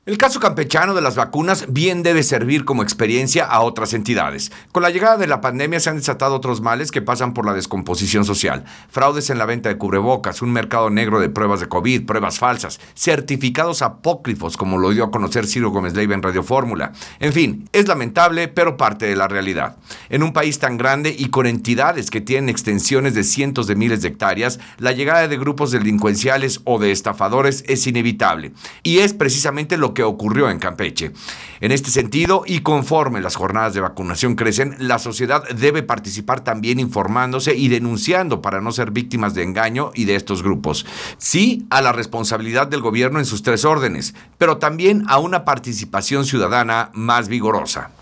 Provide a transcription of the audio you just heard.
El caso campechano de las vacunas bien debe servir como experiencia a otras entidades. Con la llegada de la pandemia se han desatado otros males que pasan por la descomposición social. Fraudes en la venta de cubrebocas, un mercado negro de pruebas de COVID, pruebas falsas, certificados apócrifos, como lo dio a conocer Ciro Gómez Leiva en Radio Fórmula. En fin, es lamentable, pero parte de la realidad. En un país tan grande y con entidades que tienen extensiones de cientos de miles de hectáreas, la llegada de grupos delincuenciales o de estafadores es inevitable. Y es precisamente lo que ocurrió en Campeche. En este sentido, y conforme las jornadas de vacunación crecen, la sociedad debe participar también informándose y denunciando para no ser víctimas de engaño y de estos grupos. Sí a la responsabilidad del gobierno en sus tres órdenes, pero también a una participación ciudadana más vigorosa.